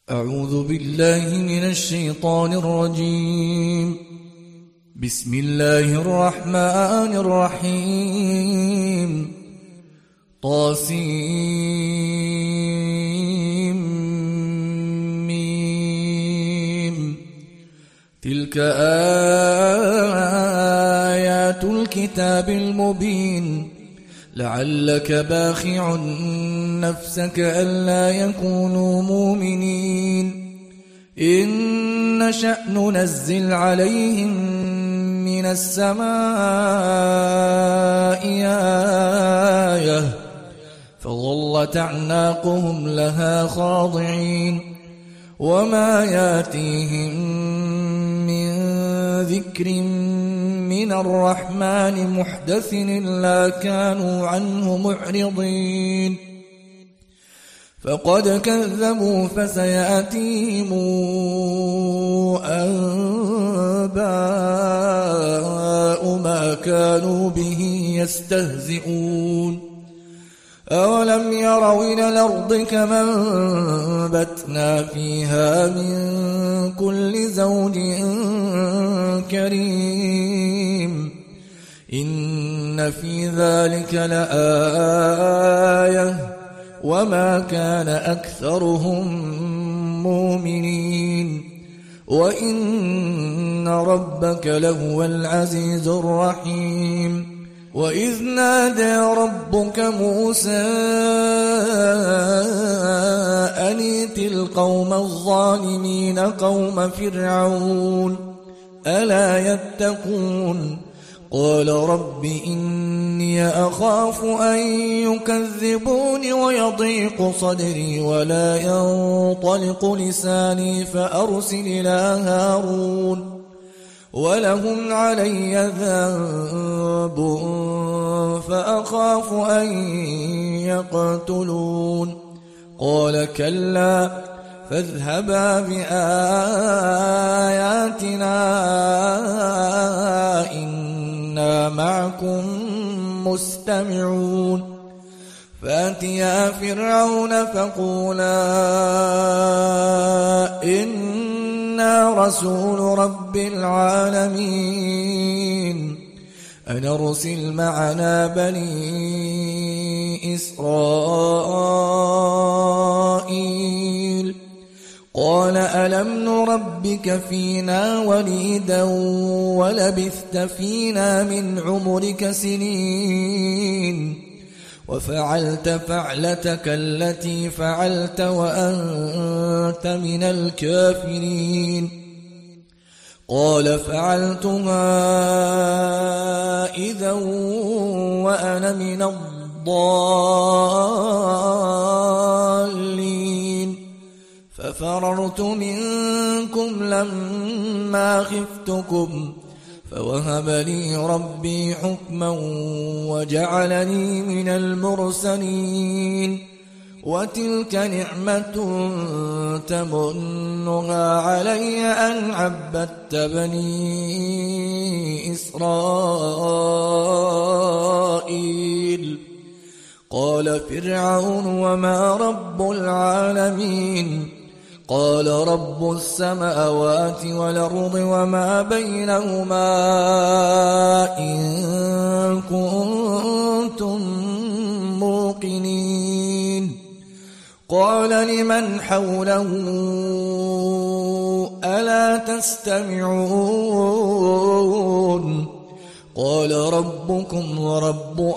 أعوذ بالله من الشيطان الرجيم. بسم الله الرحمن الرحيم. طاسيم. تلك آيات الكتاب المبين. لعلك باخع نفسك ألا يكونوا مؤمنين. إن نشأ ننزل عليهم من السماء آية فظلت أعناقهم لها خاضعين وما ياتيهم من ذكر من الرحمن محدث إلا كانوا عنه معرضين. فقد كذبوا فسيأتيهم أنباء ما كانوا به يستهزئون. أولم يروا إلى الأرض كما أنبتنا فيها من كل زوج كريم إن في ذلك لآية وما كان أكثرهم مؤمنين وإن ربك لهو العزيز الرحيم. وإذ نادى ربك موسى أن ائت القوم الظالمين قوم فرعون ألا يتقون قال رب إني أخاف أن يكذبون ويضيق صدري ولا ينطلق لساني فأرسل إلى هارون ولهم علي ذنب فأخاف أن يقتلون. قال كلا فاذهبا بآياتنا إنا معكم مستمعون. فأتيا فرعون فقولا إنا رسول رب العالمين أن أرسل معنا بني إسرائيل. قال ألم نربك فينا وليدا ولبثت فينا من عمرك سنين وفعلت فعلتك التي فعلت وأنت من الكافرين. قال فعلتها إذا وأنا من الضالين ففررت منكم لما خفتكم فوهب لي ربي حكما وجعلني من المرسلين. وتلك نعمة تمنها علي أن عبدت بني إسرائيل. قال فرعون وما رب العالمين قال رب السماوات والأرض وما بينهما إن كنتم موقنين. قال لمن حوله ألا تستمعون. قال ربكم ورب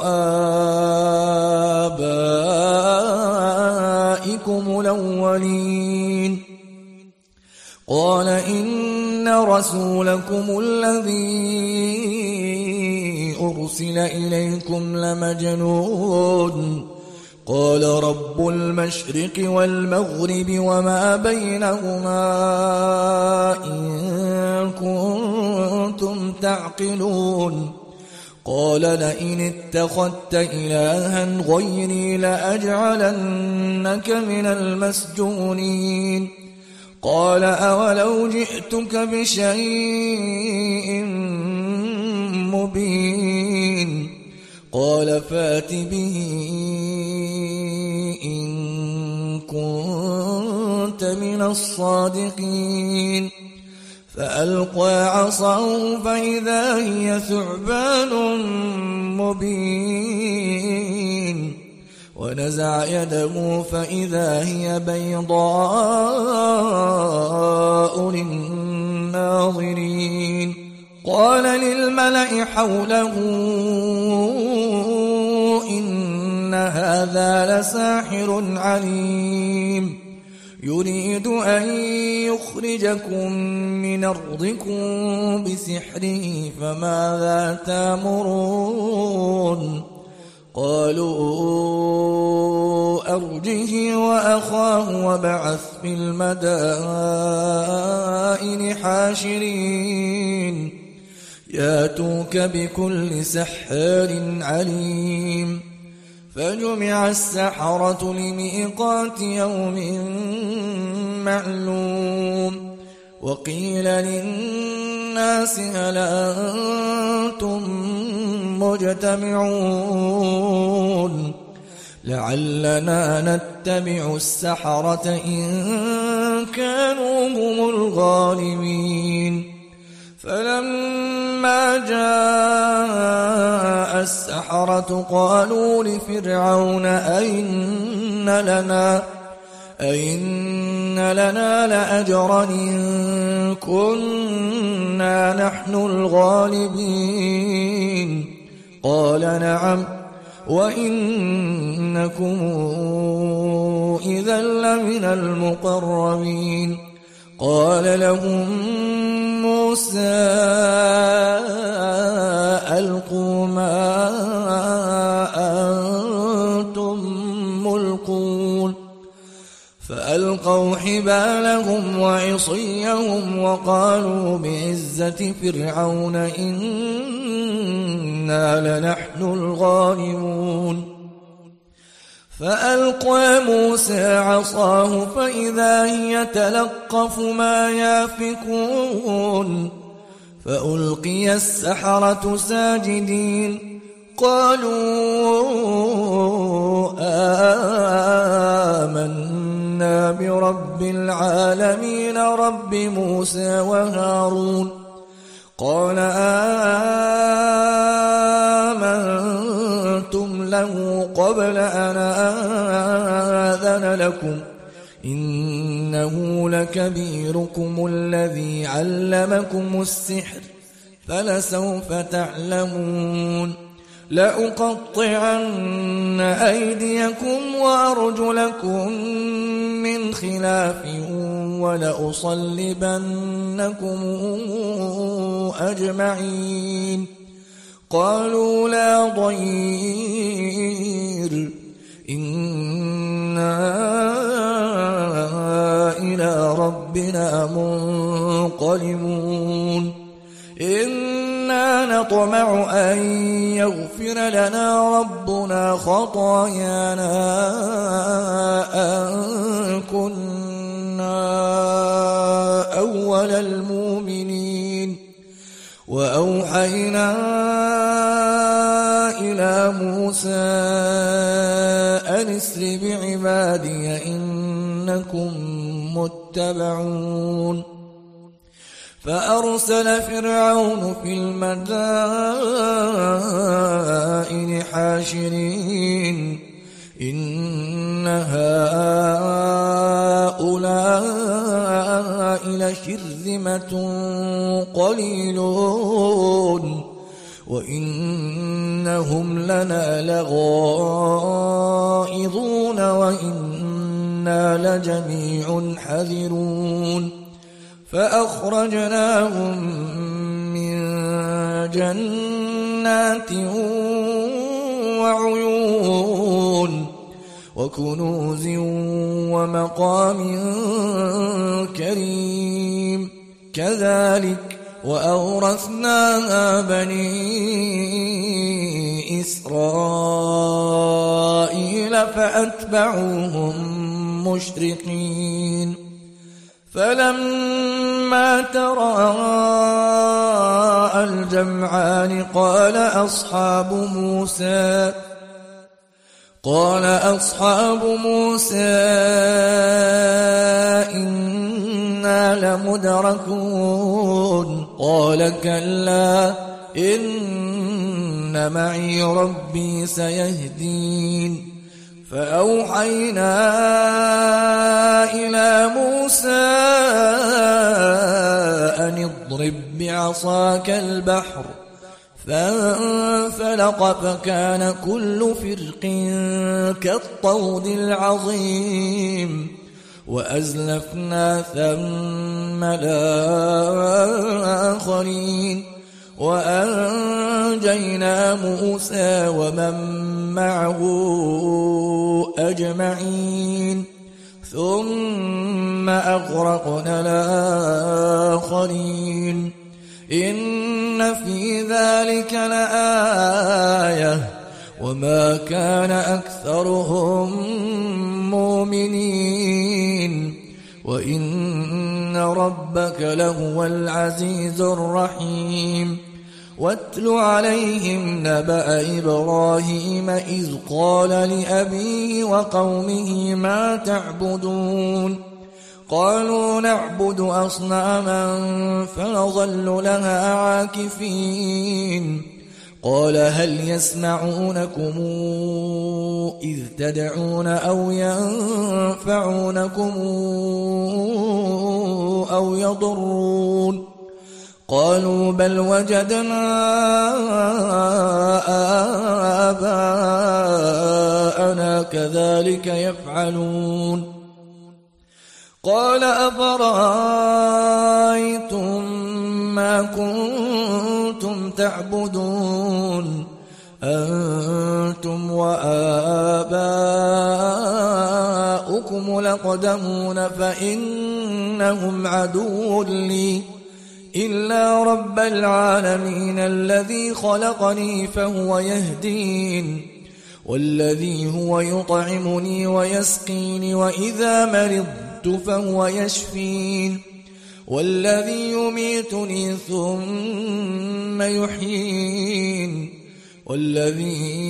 آبائكم الأولين. قال إن رسولكم الذي أرسل إليكم لمجنون. قال رب المشرق والمغرب وما بينهما إن كنتم تعقلون. قال لئن اتخذت إلها غيري لأجعلنك من المسجونين. قال أولو جئتك بشيء مبين. قال فات به إن كنت لمن الصادقين فألقى عصاه فإذا هي ثعبان مبين ونزع يده فإذا هي بيضاء للناظرين قال للملأ حوله إن هذا لساحر عليم يريد أن يخرجكم من أرضكم بسحره فماذا تأمرون قالوا أرجه وأخاه وابعث في المدائن حاشرين ياتوك بكل سحار عليم فجمع السحرة لميقات يوم معلوم وقيل للناس هل أنتم مجتمعون لعلنا نتبع السحرة إن كانوا هم الغالبين فلما جاء السحرة قالوا لفرعون أئن لنا لأجرا إن كنا نحن الغالبين قال نعم وإنكم إذا لمن المقربين قال لهم موسى ألقوا ما أنتم ملقون فألقوا حبالهم وعصيهم وقالوا بعزة فرعون إنا لنحن الغالبون فألقى موسى عصاه فإذا هي تلقف ما يافكون فألقي السحرة ساجدين قالوا آمنا برب العالمين رب موسى وهارون قال آمنتم له قبل أن آذن لكم إنه لكبيركم الذي علمكم السحر فلسوف تعلمون لأقطعن أيديكم وأرجلكم من خلاف ولأصلبنكم أجمعين قالوا لا ضير إنا إلى ربنا منقلبون إنا نطمع أن يغفر لنا ربنا خطايانا أن كنا أول المؤمنين وأوحينا إلى موسى أن اسر بعبادي إنكم متبعون فأرسل فرعون في المدائن حاشرين إن هؤلاء لشرذمة قليلون وإنهم لنا لغائظون وإنا لجميع حذرون فأخرجناهم من جنات وعيون وكنوز ومقام كريم كذلك وأورثناها بني إسرائيل فأتبعوهم مشرقين فلما تراءى الجمعان قال قال أصحاب موسى إنا لمدركون قال كلا إن معي ربي سيهدين فأوحينا إلى موسى أن اضرب بعصاك البحر فانفلق فكان كل فرق كالطود العظيم وأزلفنا ثم الآخرين وأنجينا موسى ومن معه أجمعين ثم أغرقنا الآخرين إن في ذلك لآية وما كان أكثرهم مؤمنين وإن ربك لهو العزيز الرحيم واتل عليهم نبأ إبراهيم إذ قال لأبيه وقومه ما تعبدون قالوا نعبد أصناما فنظل لها عاكفين قال هل يسمعونكم إذ تدعون أو ينفعونكم أو يضرون قالوا بل وجدنا آباءنا كذلك يفعلون قال أفرأيتم ما كنتم تعبدون أنتم وآباؤكم الأقدمون فإنهم عدو لي إلا رب العالمين الذي خلقني فهو يهدين والذي هو يطعمني ويسقيني وإذا مرضت فهو يشفين والذي يميتني ثم يحيين والذي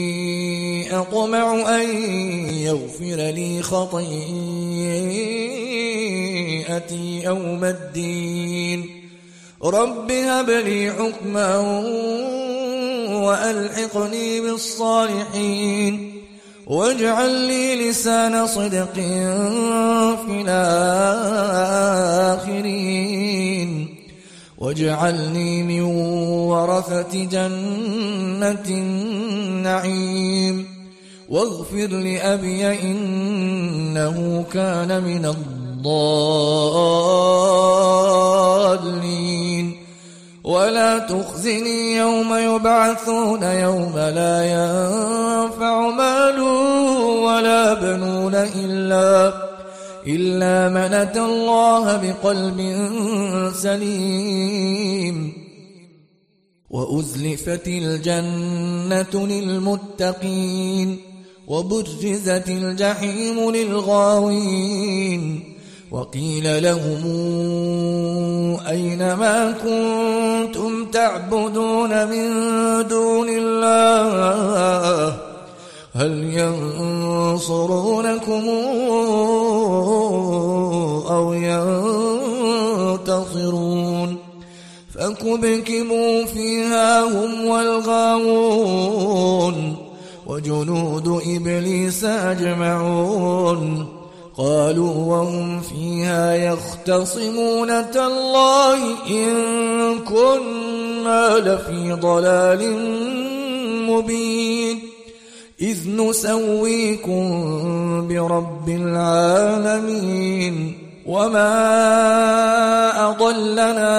أطمع أن يغفر لي خطيئتي يوم الدين رب هب لي حكما وألحقني بالصالحين واجعل لي لسان صدق في الآخرين واجعلني من ورثة جنة النعيم واغفر لأبي إنه كان من الضالين ولا تخزني يوم يبعثون يوم لا ينفع مال ولا بنون إلا من أتى الله بقلب سليم وأزلفت الجنة للمتقين وبرزت الجحيم للغاوين وقيل لهم أين ما كنتم تعبدون من دون الله هل ينصرونكم أو ينتصرون فكبكبوا فيها هم والغاوون وجنود إبليس أجمعون قالوا وهم فيها يختصمون تالله إن كنا لفي ضلال مبين إذ نسويكم برب العالمين وما أضلنا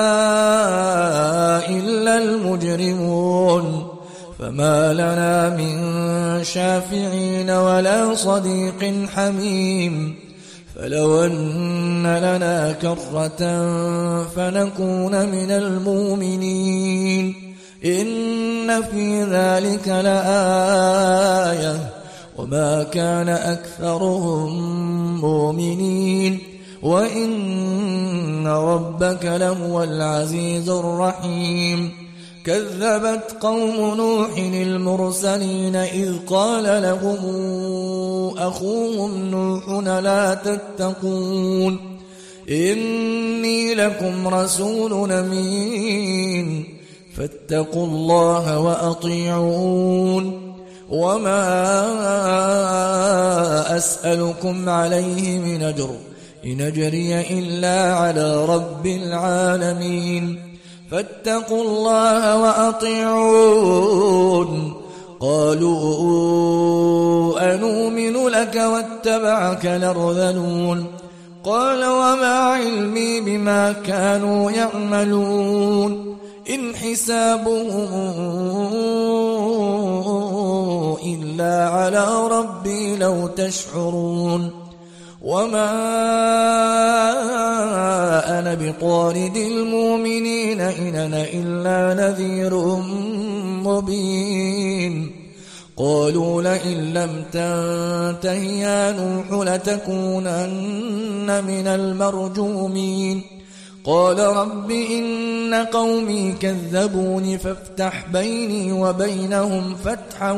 إلا المجرمون فما لنا من شافعين ولا صديق حميم فلو أن لنا كرة فنكون من المؤمنين إن في ذلك لآية وما كان أكثرهم مؤمنين وإن ربك لهو العزيز الرحيم كذبت قوم نوح المرسلين إذ قال لهم أخوهم نوح لا تتقون إني لكم رسول أمين فاتقوا الله وأطيعون وما أسألكم عليه من أجر إن أجري إلا على رب العالمين فاتقوا الله وأطيعون قالوا أنؤمن لك واتبعك الأرذلون قال وما علمي بما كانوا يعملون إن حسابهم إلا على ربي لو تشعرون وما أنا بطارد المؤمنين إن أنا إلا نذير مبين قالوا لئن لم تنته يا نوح لتكونن من المرجومين قال رب إن قومي كذبوني فافتح بيني وبينهم فتحا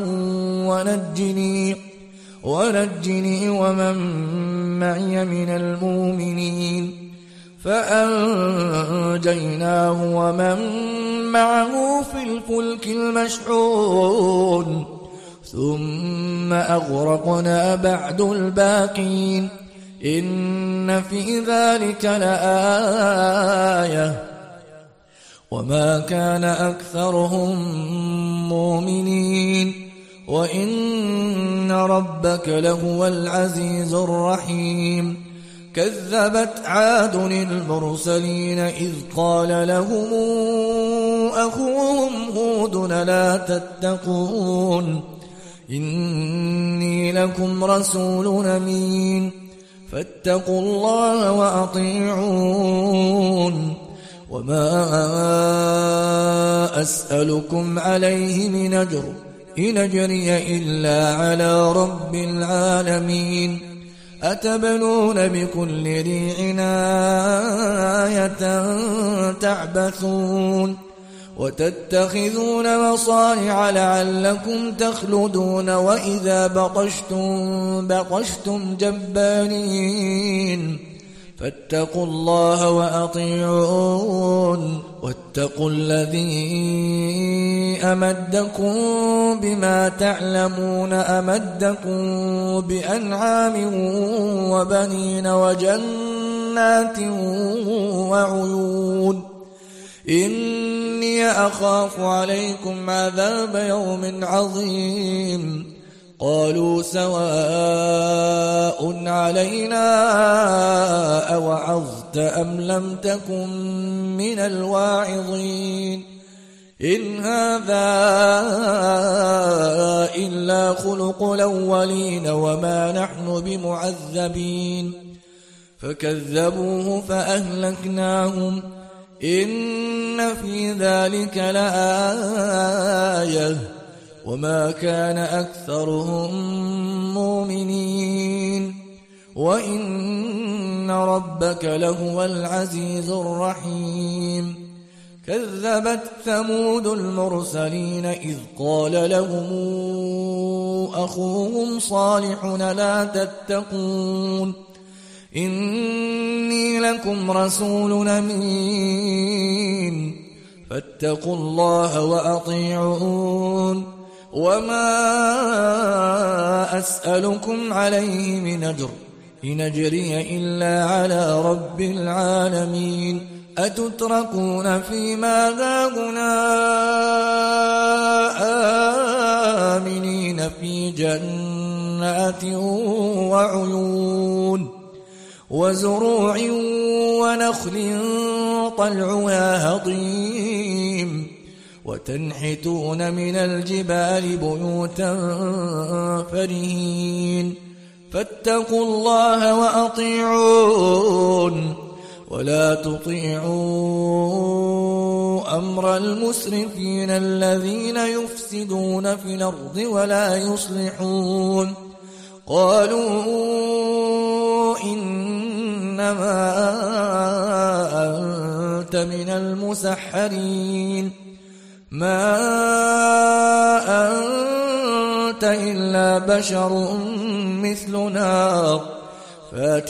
ونجني ومن معي من المؤمنين فأنجيناه ومن معه في الفلك المشحون ثم أغرقنا بعد الباقين إن في ذلك لآية وما كان أكثرهم مؤمنين وإن ربك لهو العزيز الرحيم كذبت عاد المرسلين إذ قال لهم أخوهم هود لا تتقون إني لكم رسول أمين فاتقوا الله وأطيعون وما أسألكم عليه من أجر إن أجري إلا على رب العالمين أتبنون بكل ريع آية تعبثون وتتخذون مصانع لعلكم تخلدون وإذا بطشتم جبارين فاتقوا الله وأطيعون واتقوا الذي أمدكم بما تعلمون أمدكم بأنعام وبنين وجنات وعيون إني أخاف عليكم عذاب يوم عظيم قالوا سواء علينا أوعظت أم لم تكن من الواعظين إن هذا إلا خلق الأولين وما نحن بمعذبين فكذبوه فأهلكناهم إن في ذلك لآية وما كان أكثرهم مؤمنين وإن ربك لهو العزيز الرحيم كذبت ثمود المرسلين إذ قال لهم أخوهم صالح لا تتقون إني لكم رسول أمين فاتقوا الله وأطيعون وما أسألكم عليه من أجر إن أجري إلا على رب العالمين أتتركون فيما هاهنا آمنين في جنات وعيون وزروع ونخل طلعها هضيم وتنحتون من الجبال بيوتا فرهين فاتقوا الله وأطيعون ولا تطيعوا أمر المسرفين الذين يفسدون في الأرض ولا يصلحون قالوا إنما أنت من المسحرين ما أنت إلا بشر مثلنا فات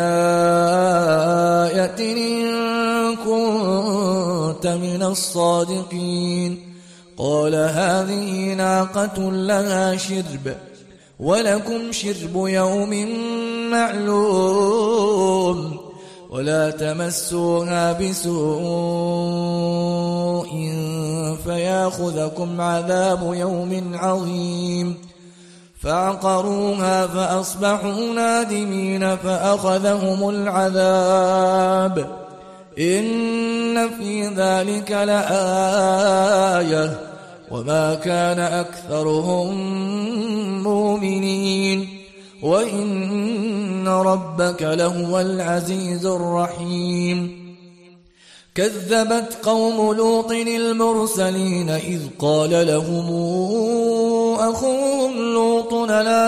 بآية إن كنت من الصادقين قال هذه ناقة لها شرب ولكم شرب يوم معلوم ولا تمسوها بسوء فياخذكم عذاب يوم عظيم فعقروها فأصبحوا نادمين فأخذهم العذاب إن في ذلك لآية وما كان أكثرهم مؤمنين وإن ربك لهو العزيز الرحيم كذبت قوم لوط المرسلين إذ قال لهم أخوهم لوط لا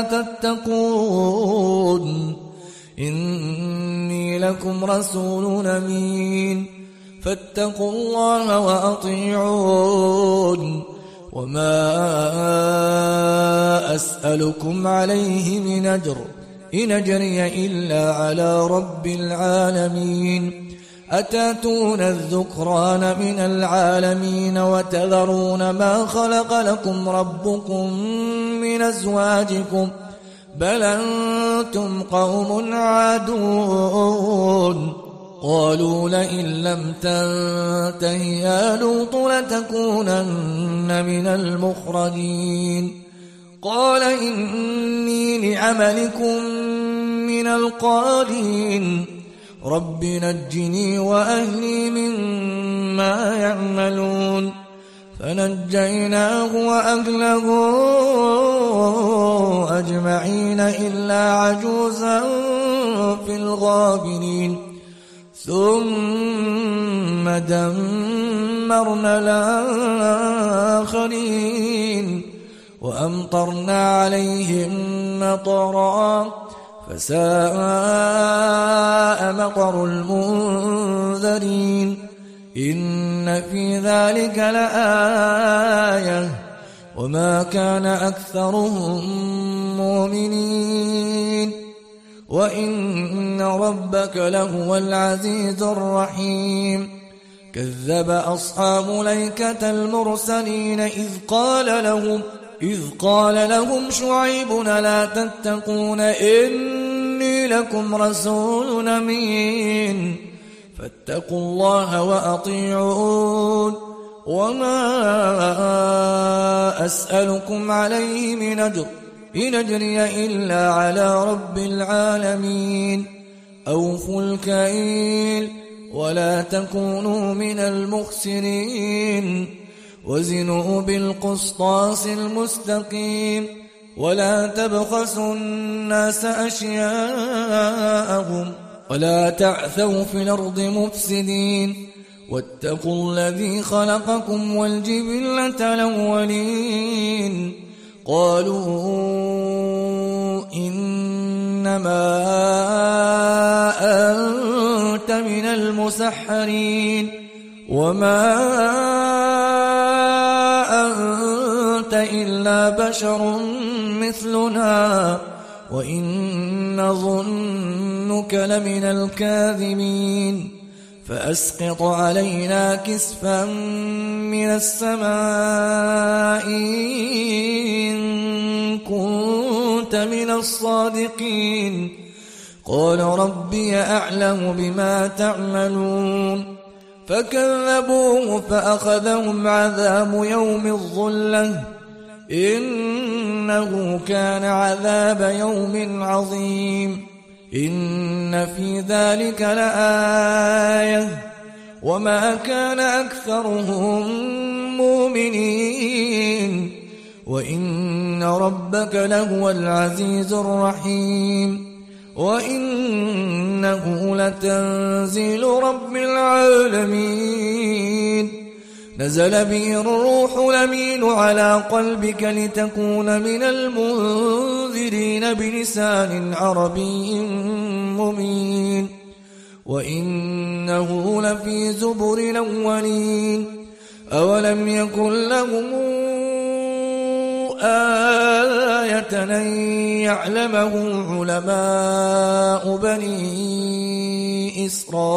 تتقون إني لكم رسول أمين فاتقوا الله وأطيعون وما أسألكم عليه من أجر إن أجري إلا على رب العالمين أتاتون الذكران من العالمين وتذرون ما خلق لكم ربكم من أزواجكم بل أنتم قوم عادون قالوا لئن لم تنته يا لوط لتكونن من المخرجين قال إني لعملكم من القالين رب نجني وأهلي مما يعملون فنجيناه وأهله أجمعين إلا عجوزا في الغابرين ثم دمرنا الآخرين وأمطرنا عليهم مطرا فساء مطر المنذرين إن في ذلك لآية وما كان أكثرهم مؤمنين وإن ربك لهو العزيز الرحيم كذب أصحاب الأيكة المرسلين إذ قال لهم شعيب لا تتقون إني لكم رسول أمين فاتقوا الله وأطيعون وما أسألكم عليه من أجر إن أجري إلا على رب العالمين أوفوا الكيل ولا تكونوا من المخسرين وزنوا بالقسطاس المستقيم ولا تبخسوا الناس أشياءهم ولا تعثوا في الأرض مفسدين واتقوا الذي خلقكم والجبلة الأولين قالوا إنما أنت من المسحرين وما أنت إلا بشر مثلنا وإن نظنك لمن الكاذبين فأسقط علينا كسفا من السماء إن كنت من الصادقين قال ربي أعلم بما تعملون فكذبوه فأخذهم عذاب يوم الظلة إنه كان عذاب يوم عظيم إن في ذلك لآية وما كان أكثرهم مؤمنين وإن ربك لهو العزيز الرحيم وإنه لتنزيل رب العالمين نزل به الروح الأمين على قلبك لتكون من المنذرين بلسان عربي مبين وإنه لفي زبر الأولين أولم يكن لهم آية أن يعلمه علماء بني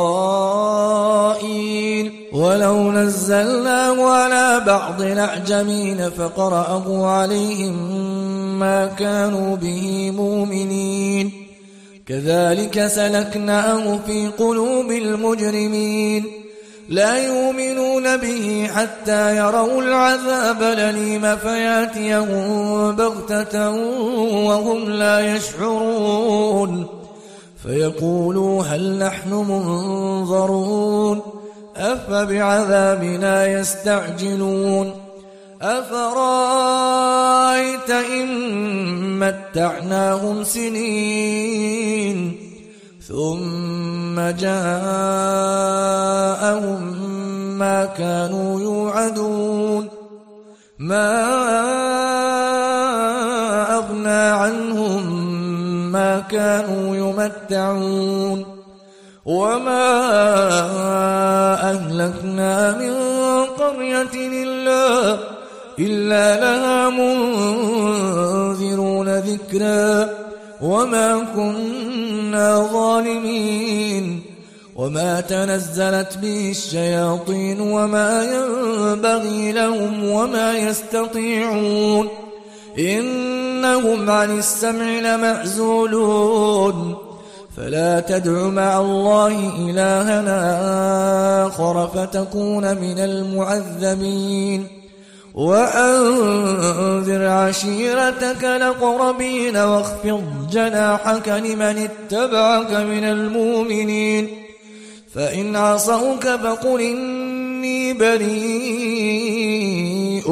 إسرائيل ولو نزلناه على بعض الأعجمين فقرأه عليهم ما كانوا به مؤمنين كذلك سلكناه في قلوب المجرمين لا يؤمنون به حتى يروا العذاب الأليم فياتيهم بغتة وهم لا يشعرون فيقولوا هل نحن منظرون أفبعذابنا يستعجلون أفرأيت إن متعناهم سنين ثم جاءهم ما كانوا يوعدون ما أغنى عنهم ما كانوا يمتعون وما أهلكنا من قرية إلا لها منذرون ذكرا وما كنا ظالمين وما تنزلت به الشياطين وما ينبغي لهم وما يستطيعون إنهم عن السمع لمعزولون فلا تدع مع الله إلهنا آخر فتكون من المعذبين وأنذر عشيرتك الأقربين واخفض جناحك لمن اتبعك من المؤمنين فإن عصوك فقل إني بريء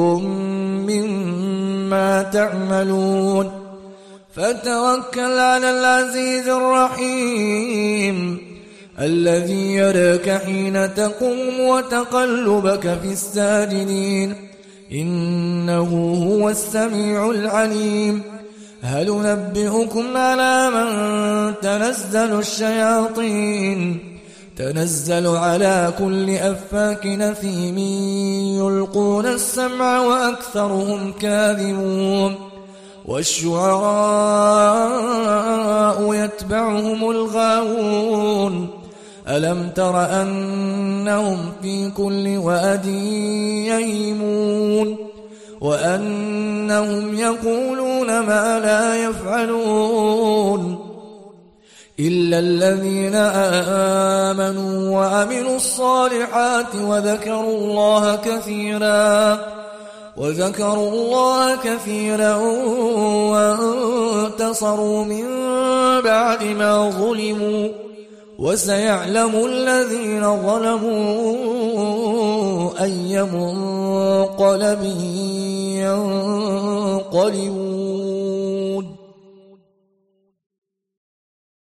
مما تعملون فتوكل على العزيز الرحيم الذي يراك حين تقوم وتقلبك في الساجدين إنه هو السميع العليم هل ننبئكم على من تنزل الشياطين تنزل على كل أفاك نثيم يلقون السمع وأكثرهم كاذبون والشعراء يتبعهم الغاوون ألم تر أنهم في كل واد يهيمون وأنهم يقولون ما لا يفعلون إلا الذين آمنوا وعملوا الصالحات وذكروا الله كثيرا وانتصروا من بعد ما ظلموا وسيعلم الذين ظلموا أي منقلب ينقلبون